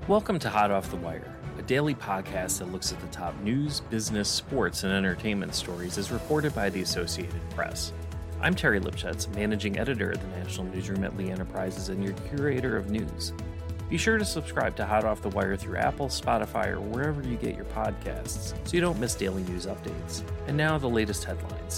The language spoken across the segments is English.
Welcome to Hot Off the Wire, a daily podcast that looks at the top news, business, sports, and entertainment stories as reported by the Associated Press. I'm Terry Lipschutz, managing editor at the National Newsroom at Lee Enterprises and your curator of news. Be sure to subscribe to Hot Off the Wire through Apple, Spotify, or wherever you get your podcasts so you don't miss daily news updates. And now the latest headlines.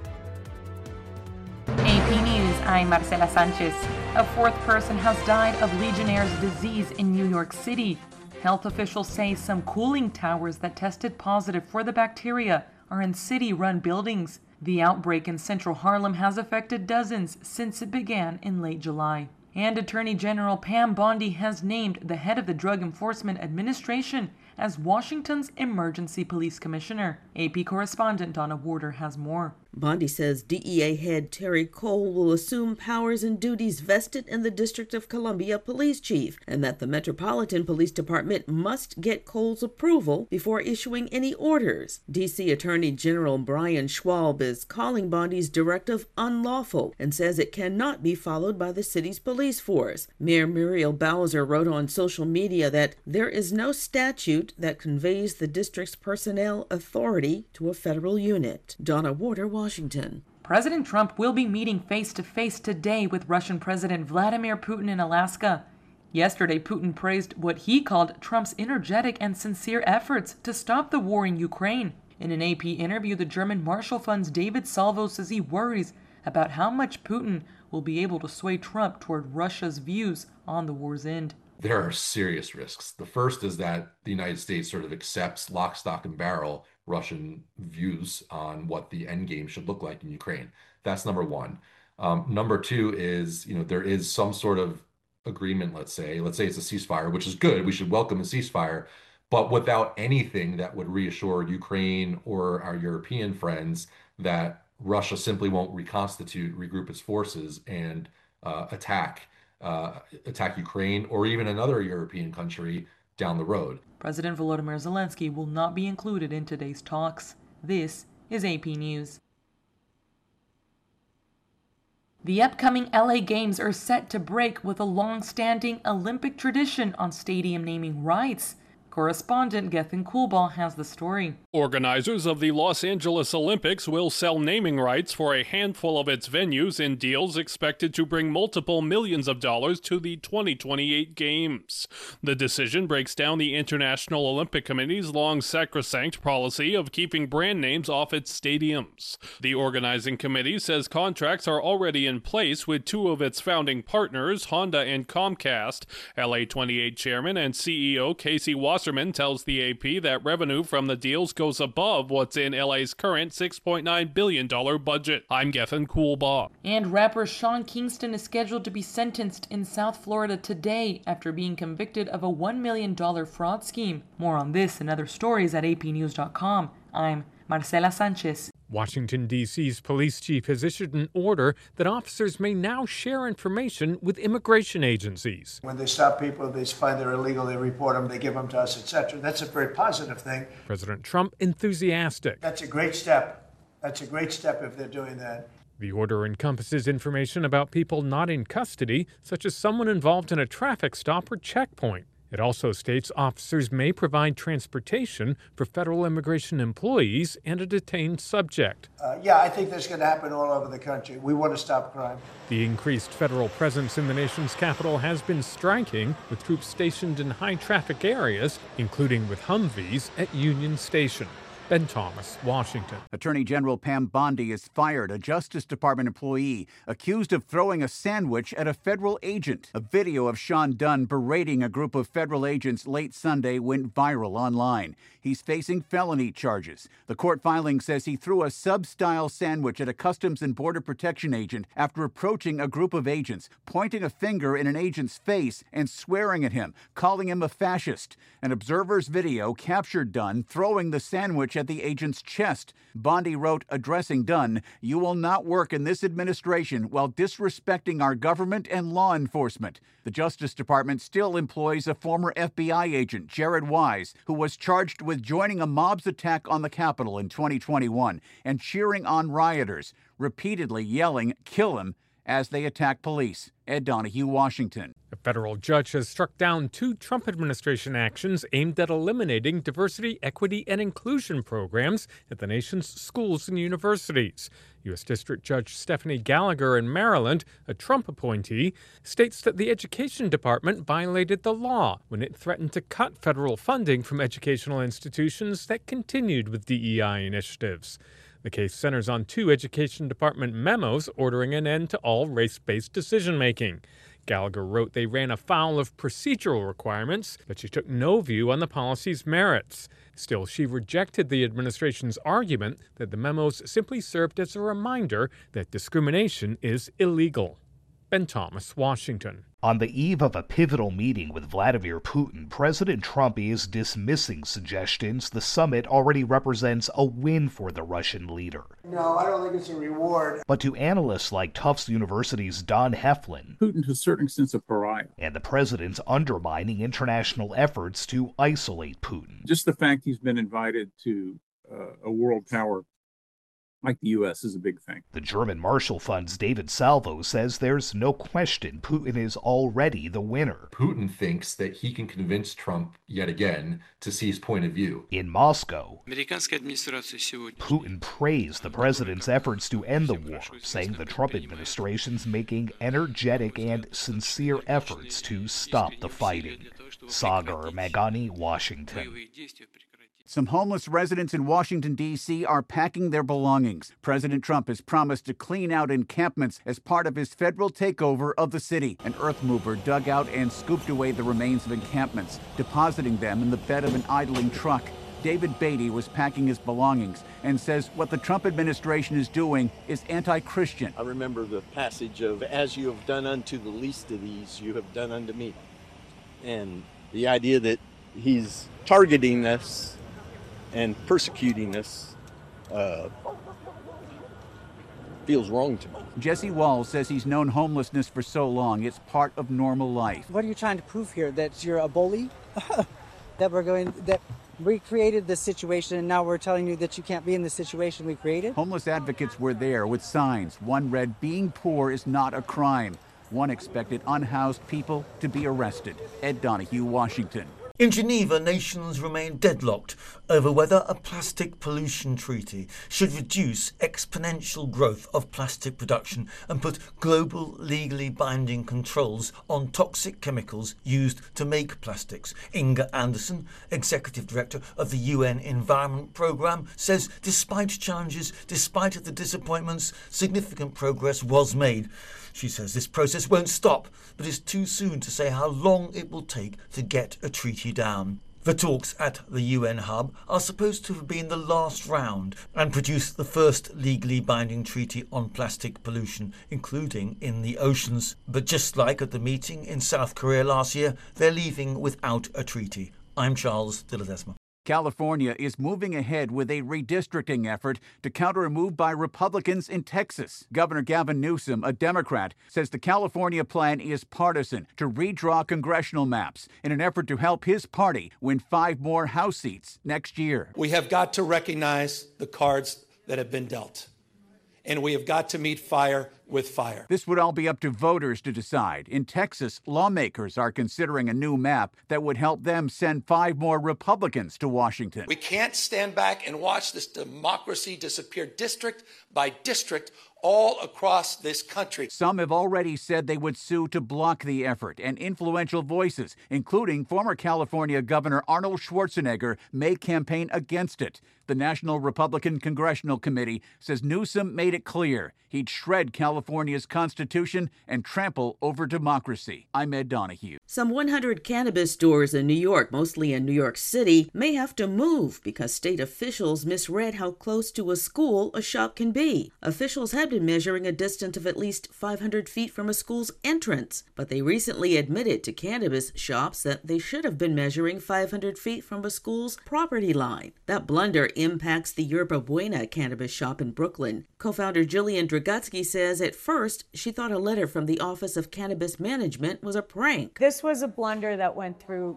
AP News, I'm Marcela Sanchez. A fourth person has died of Legionnaire's disease in New York City. Health officials say some cooling towers that tested positive for the bacteria are in city-run buildings. The outbreak in central Harlem has affected dozens since it began in late July. And Attorney General Pam Bondi has named the head of the Drug Enforcement Administration as Washington's Emergency Police Commissioner. AP correspondent Donna Warder has more. Bondi says DEA head Terry Cole will assume powers and duties vested in the District of Columbia police chief, and that the Metropolitan Police Department must get Cole's approval before issuing any orders. D.C. Attorney General Brian Schwalb is calling Bondi's directive unlawful and says it cannot be followed by the city's police force. Mayor Muriel Bowser wrote on social media that there is no statute that conveys the district's personnel authority to a federal unit. Donna Warder, Washington. President Trump will be meeting face-to-face today with Russian President Vladimir Putin in Alaska. Yesterday, Putin praised what he called Trump's energetic and sincere efforts to stop the war in Ukraine. In an AP interview, the German Marshall Fund's David Salvo says he worries about how much Putin will be able to sway Trump toward Russia's views on the war's end. There are serious risks. The first is that the United States sort of accepts lock, stock, and barrel Russian views on what the end game should look like in Ukraine. That's number one. Number two is, there is some sort of agreement, let's say it's a ceasefire, which is good. We should welcome a ceasefire, but without anything that would reassure Ukraine or our European friends that Russia simply won't regroup its forces and attack Ukraine or even another European country down the road. President Volodymyr Zelensky will not be included in today's talks. This is AP News. The upcoming LA Games are set to break with a long-standing Olympic tradition on stadium naming rights. Correspondent Gethin Coolbaugh has the story. Organizers of the Los Angeles Olympics will sell naming rights for a handful of its venues in deals expected to bring multiple millions of dollars to the 2028 Games. The decision breaks down the International Olympic Committee's long sacrosanct policy of keeping brand names off its stadiums. The organizing committee says contracts are already in place with two of its founding partners, Honda and Comcast. LA28 chairman and CEO Casey Wasserman tells the AP that revenue from the deals goes above what's in LA's current $6.9 billion budget. I'm Gethin Coolbaugh. And rapper Sean Kingston is scheduled to be sentenced in South Florida today after being convicted of a $1 million fraud scheme. More on this and other stories at apnews.com. I'm Marcela Sanchez. Washington, D.C.'s police chief has issued an order that officers may now share information with immigration agencies. When they stop people, they find they're illegal, they report them, they give them to us, etc. That's a very positive thing. President Trump enthusiastic. That's a great step. That's a great step if they're doing that. The order encompasses information about people not in custody, such as someone involved in a traffic stop or checkpoint. It also states officers may provide transportation for federal immigration employees and a detained subject. I think that's going to happen all over the country. We want to stop crime. The increased federal presence in the nation's capital has been striking, with troops stationed in high-traffic areas, including with Humvees at Union Station. Ben Thomas, Washington. Attorney General Pam Bondi has fired a Justice Department employee accused of throwing a sandwich at a federal agent. A video of Sean Dunn berating a group of federal agents late Sunday went viral online. He's facing felony charges. The court filing says he threw a sub-style sandwich at a Customs and Border Protection agent after approaching a group of agents, pointing a finger in an agent's face and swearing at him, calling him a fascist. An observer's video captured Dunn throwing the sandwich at the agent's chest. Bondi wrote, addressing Dunn, "You will not work in this administration while disrespecting our government and law enforcement." The Justice Department still employs a former FBI agent, Jared Wise, who was charged with joining a mob's attack on the Capitol in 2021 and cheering on rioters, repeatedly yelling, "Kill him," as they attack police. Ed Donahue, Washington. A federal judge has struck down 2 Trump administration actions aimed at eliminating diversity, equity, and inclusion programs at the nation's schools and universities. U.S. District Judge Stephanie Gallagher in Maryland, a Trump appointee, states that the Education Department violated the law when it threatened to cut federal funding from educational institutions that continued with DEI initiatives. The case centers on 2 Education Department memos ordering an end to all race-based decision-making. Gallagher wrote they ran afoul of procedural requirements, but she took no view on the policy's merits. Still, she rejected the administration's argument that the memos simply served as a reminder that discrimination is illegal. Ben Thomas, Washington. On the eve of a pivotal meeting with Vladimir Putin, President Trump is dismissing suggestions the summit already represents a win for the Russian leader. No, I don't think it's a reward. But to analysts like Tufts University's Don Heflin, Putin to a certain extent is a pariah. And the president's undermining international efforts to isolate Putin. Just the fact he's been invited to a world power like the U.S. is a big thing. The German Marshall Fund's David Salvo says there's no question Putin is already the winner. Putin thinks that he can convince Trump yet again to see his point of view. In Moscow, Putin praised the president's efforts to end the war, saying the Trump administration's making energetic and sincere efforts to stop the fighting. Sagar Meghani, Washington. Some homeless residents in Washington, D.C. are packing their belongings. President Trump has promised to clean out encampments as part of his federal takeover of the city. An earth mover dug out and scooped away the remains of encampments, depositing them in the bed of an idling truck. David Beatty was packing his belongings and says what the Trump administration is doing is anti-Christian. I remember the passage of, "As you have done unto the least of these, you have done unto me." And the idea that he's targeting us and persecuting us feels wrong to me. Jesse Walls says he's known homelessness for so long, it's part of normal life. What are you trying to prove here? That you're a bully? that we created this situation and now we're telling you that you can't be in the situation we created? Homeless advocates were there with signs. One read, "Being poor is not a crime." One expected unhoused people to be arrested. Ed Donahue, Washington. In Geneva, nations remain deadlocked over whether a plastic pollution treaty should reduce exponential growth of plastic production and put global legally binding controls on toxic chemicals used to make plastics. Inga Anderson, Executive Director of the UN Environment Programme, says despite challenges, despite the disappointments, significant progress was made. She says this process won't stop, but it's too soon to say how long it will take to get a treaty down. The talks at the UN hub are supposed to have been the last round and produce the first legally binding treaty on plastic pollution, including in the oceans. But just like at the meeting in South Korea last year, they're leaving without a treaty. I'm Charles de Ledesma. California is moving ahead with a redistricting effort to counter a move by Republicans in Texas. Governor Gavin Newsom, a Democrat, says the California plan is partisan to redraw congressional maps in an effort to help his party win 5 more House seats next year. We have got to recognize the cards that have been dealt, and we have got to meet fire with fire. This would all be up to voters to decide. In Texas, lawmakers are considering a new map that would help them send 5 more Republicans to Washington. We can't stand back and watch this democracy disappear district by district all across this country. Some have already said they would sue to block the effort, and influential voices, including former California Governor Arnold Schwarzenegger, may campaign against it. The National Republican Congressional Committee says Newsom made it clear he'd shred California's Constitution and trample over democracy. I'm Ed Donahue. Some 100 cannabis stores in New York, mostly in New York City, may have to move because state officials misread how close to a school a shop can be. Officials had been measuring a distance of at least 500 feet from a school's entrance, but they recently admitted to cannabis shops that they should have been measuring 500 feet from a school's property line. That blunder impacts the Yerba Buena cannabis shop in Brooklyn. Co-founder Jillian Dragotsky says at first she thought a letter from the Office of Cannabis Management was a prank. This was a blunder that went through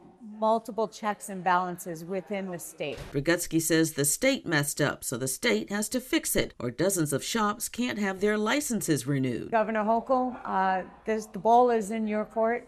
multiple checks and balances within the state. Brzezinski says the state messed up, so the state has to fix it, or dozens of shops can't have their licenses renewed. Governor Hochul, the ball is in your court.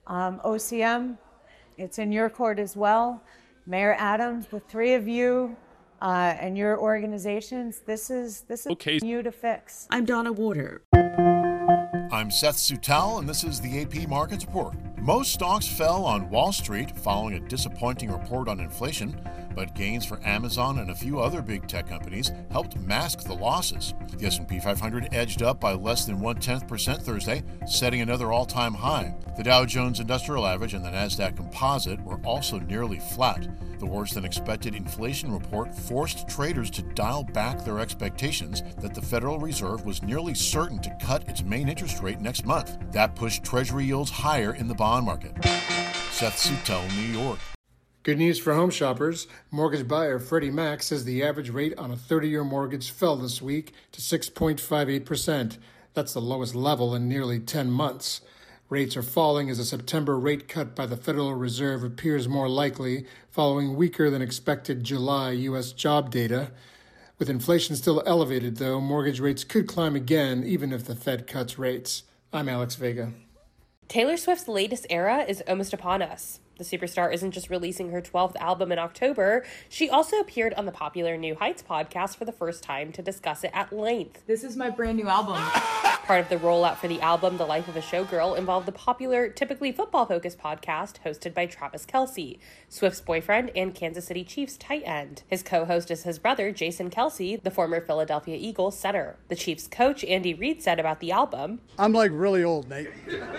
OCM, it's in your court as well. Mayor Adams, the three of you and your organizations, this is okay. You to fix. I'm Donna Warder. I'm Seth Sutel, and this is the AP Markets Report. Most stocks fell on Wall Street following a disappointing report on inflation, but gains for Amazon and a few other big tech companies helped mask the losses. The S&P 500 edged up by less than 0.1% Thursday, setting another all-time high. The Dow Jones Industrial Average and the Nasdaq Composite were also nearly flat. The worse-than-expected inflation report forced traders to dial back their expectations that the Federal Reserve was nearly certain to cut its main interest rate next month. That pushed Treasury yields higher in the bond market. Seth Sutel, New York. Good news for home shoppers. Mortgage buyer Freddie Mac says the average rate on a 30-year mortgage fell this week to 6.58%. That's the lowest level in nearly 10 months. Rates are falling as a September rate cut by the Federal Reserve appears more likely, following weaker than expected July U.S. job data. With inflation still elevated, though, mortgage rates could climb again even if the Fed cuts rates. I'm Alex Vega. Taylor Swift's latest era is almost upon us. The superstar isn't just releasing her 12th album in October, she also appeared on the popular New Heights podcast for the first time to discuss it at length. This is my brand new album. Part of the rollout for the album, The Life of a Showgirl, involved the popular, typically football-focused podcast hosted by Travis Kelce, Swift's boyfriend and Kansas City Chiefs tight end. His co-host is his brother, Jason Kelce, the former Philadelphia Eagles center. The Chiefs coach, Andy Reid, said about the album, "I'm like really old, Nate.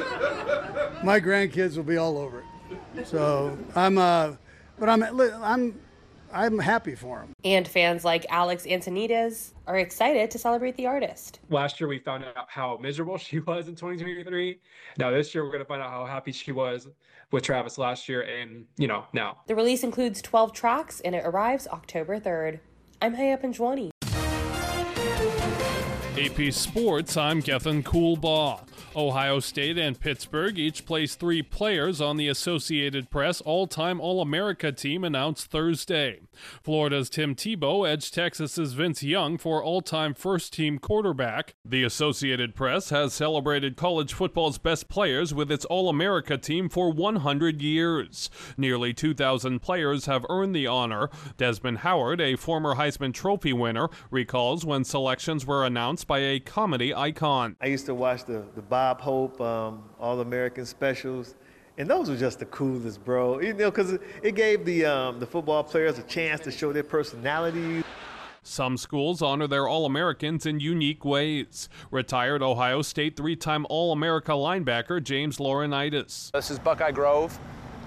My grandkids will be all over it. So I'm happy for him." And fans like Alex Antonides are excited to celebrate the artist. Last year we found out how miserable she was in 2023. Now this year we're going to find out how happy she was with Travis last year and, now. The release includes 12 tracks and it arrives October 3rd. I'm Haya Panjwani. AP Sports, I'm Gethin Coolbaugh. Ohio State and Pittsburgh each placed 3 players on the Associated Press all-time All-America team announced Thursday. Florida's Tim Tebow edged Texas's Vince Young for all-time first-team quarterback. The Associated Press has celebrated college football's best players with its All-America team for 100 years. Nearly 2,000 players have earned the honor. Desmond Howard, a former Heisman Trophy winner, recalls when selections were announced by a comedy icon. I used to watch the Bob Hope All-American specials, and those were just the coolest, bro. Because it gave the football players a chance to show their personality. Some schools honor their All-Americans in unique ways. Retired Ohio State 3-time All-America linebacker James Laurinaitis. This is Buckeye Grove,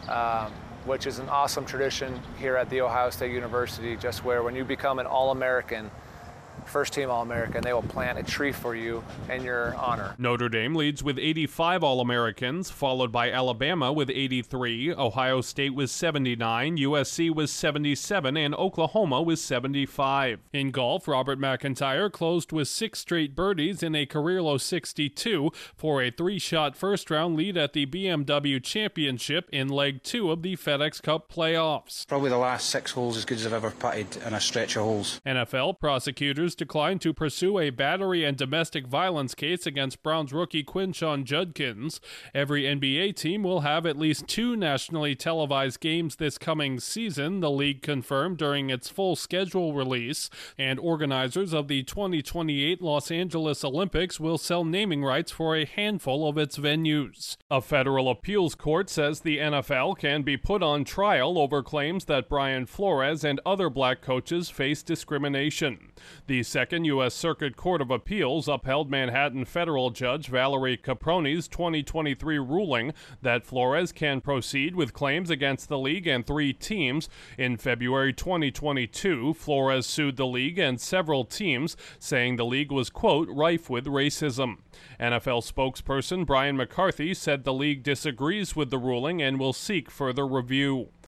which is an awesome tradition here at The Ohio State University, just where when you become an All-American, first-team All-American, they will plant a tree for you in your honor. Notre Dame leads with 85 All-Americans, followed by Alabama with 83, Ohio State with 79, USC with 77, and Oklahoma with 75. In golf, Robert McIntyre closed with 6 straight birdies in a career-low 62 for a 3-shot first-round lead at the BMW Championship in Leg 2 of the FedEx Cup playoffs. Probably the last 6 holes as good as I've ever putted in a stretch of holes. NFL prosecutors declined to pursue a battery and domestic violence case against Browns rookie Quinshon Judkins. Every NBA team will have at least 2 nationally televised games this coming season, the league confirmed during its full schedule release, and organizers of the 2028 Los Angeles Olympics will sell naming rights for a handful of its venues. A federal appeals court says the NFL can be put on trial over claims that Brian Flores and other black coaches face discrimination. The Second U.S. Circuit Court of Appeals upheld Manhattan federal judge Valerie Caproni's 2023 ruling that Flores can proceed with claims against the league and 3 teams. In February 2022, Flores sued the league and several teams, saying the league was, quote, rife with racism. NFL spokesperson Brian McCarthy said the league disagrees with the ruling and will seek further review.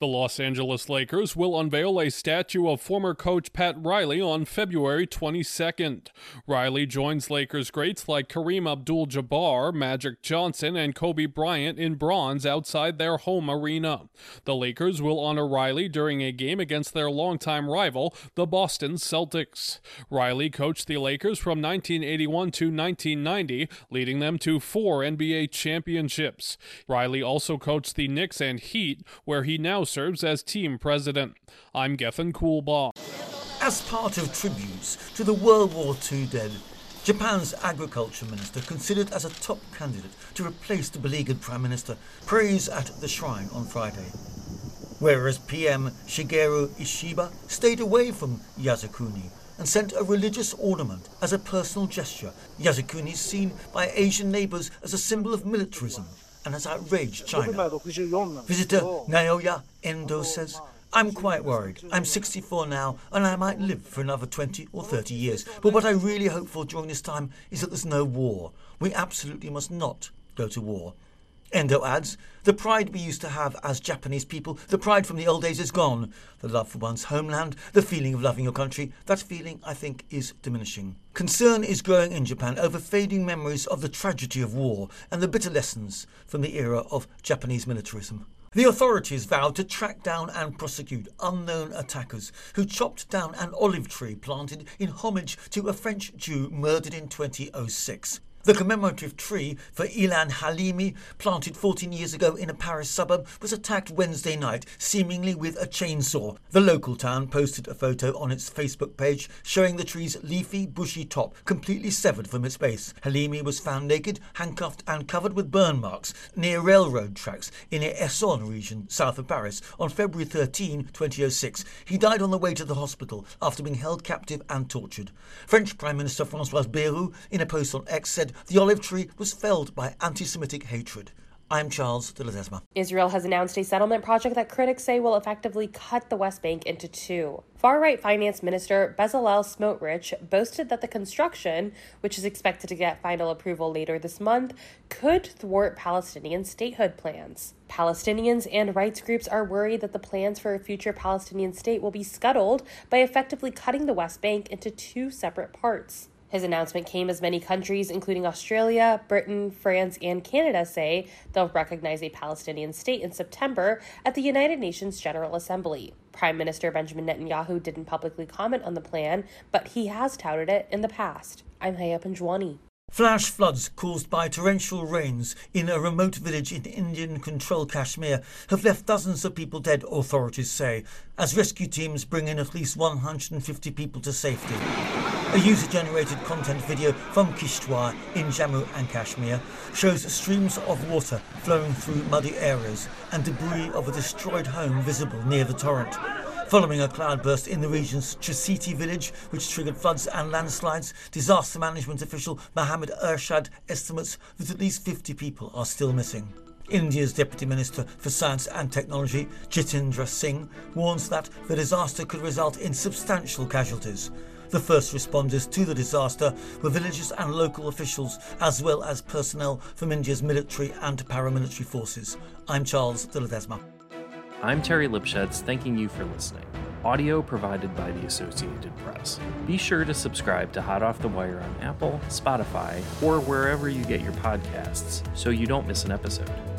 The Los Angeles Lakers will unveil a statue of former coach Pat Riley on February 22nd. Riley joins Lakers greats like Kareem Abdul-Jabbar, Magic Johnson, and Kobe Bryant in bronze outside their home arena. The Lakers will honor Riley during a game against their longtime rival, the Boston Celtics. Riley coached the Lakers from 1981 to 1990, leading them to 4 NBA championships. Riley also coached the Knicks and Heat, where he now serves as team president. I'm Gethin Coolbaugh. As part of tributes to the World War II dead, Japan's agriculture minister, considered as a top candidate to replace the beleaguered prime minister, prays at the shrine on Friday. Whereas PM Shigeru Ishiba stayed away from Yasukuni and sent a religious ornament as a personal gesture, Yasukuni is seen by Asian neighbours as a symbol of militarism and has outraged China. Visitor Naoya Endo says, "I'm quite worried. I'm 64 now and I might live for another 20 or 30 years. But what I really hope for during this time is that there's no war. We absolutely must not go to war." Endo adds, "The pride we used to have as Japanese people, the pride from the old days is gone. The love for one's homeland, the feeling of loving your country, that feeling, I think, is diminishing." Concern is growing in Japan over fading memories of the tragedy of war and the bitter lessons from the era of Japanese militarism. The authorities vowed to track down and prosecute unknown attackers who chopped down an olive tree planted in homage to a French Jew murdered in 2006. The commemorative tree for Ilan Halimi, planted 14 years ago in a Paris suburb, was attacked Wednesday night, seemingly with a chainsaw. The local town posted a photo on its Facebook page showing the tree's leafy, bushy top completely severed from its base. Halimi was found naked, handcuffed and covered with burn marks near railroad tracks in the Essonne region, south of Paris, on February 13, 2006. He died on the way to the hospital after being held captive and tortured. French Prime Minister François Bayrou, in a post on X, said the olive tree was felled by anti-Semitic hatred. I'm Charles de Ledesma. Israel has announced a settlement project that critics say will effectively cut the West Bank into two. Far-right finance minister Bezalel Smotrich boasted that the construction, which is expected to get final approval later this month, could thwart Palestinian statehood plans. Palestinians and rights groups are worried that the plans for a future Palestinian state will be scuttled by effectively cutting the West Bank into two separate parts. His announcement came as many countries, including Australia, Britain, France, and Canada, say they'll recognize a Palestinian state in September at the United Nations General Assembly. Prime Minister Benjamin Netanyahu didn't publicly comment on the plan, but he has touted it in the past. I'm Haya Panjwani. Flash floods caused by torrential rains in a remote village in Indian-controlled Kashmir have left dozens of people dead, authorities say, as rescue teams bring in at least 150 people to safety. A user-generated content video from Kishtwar in Jammu and Kashmir shows streams of water flowing through muddy areas and debris of a destroyed home visible near the torrent. Following a cloudburst in the region's Tricity village, which triggered floods and landslides, disaster management official Mohammed Ershad estimates that at least 50 people are still missing. India's Deputy Minister for Science and Technology, Jitendra Singh, warns that the disaster could result in substantial casualties. The first responders to the disaster were villagers and local officials, as well as personnel from India's military and paramilitary forces. I'm Charles de Ledesma. I'm Terry Lipschutz, thanking you for listening. Audio provided by the Associated Press. Be sure to subscribe to Hot Off the Wire on Apple, Spotify, or wherever you get your podcasts so you don't miss an episode.